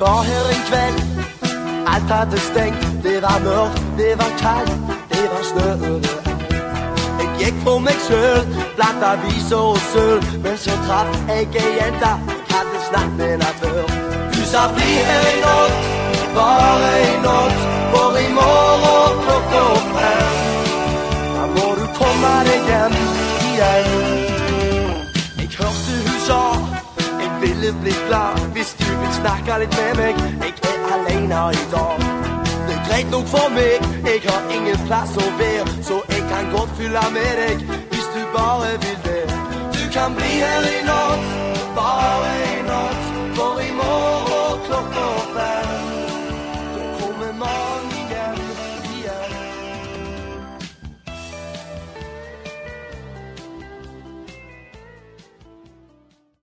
var her en kveld. Alt hadde stengt, det var mørkt, det var kaldt, det var snø overalt. Jeg gikk for meg selv, blant aviser og sølv, men så traff jeg ei jente jeg hadde snakket med henne før. Du sa bli her i natt, bare i natt, for i morgen klokka 5 da må du komme deg hjem igjen. Jeg hørte hun sa jeg ville bli glad hvis du vil snakke litt med meg. Jeg er alene i dag. Det er greit nok for meg, jeg har ingen plass å være, så jeg kan godt fylle med deg hvis du bare vil det. Du kan bli her i natt,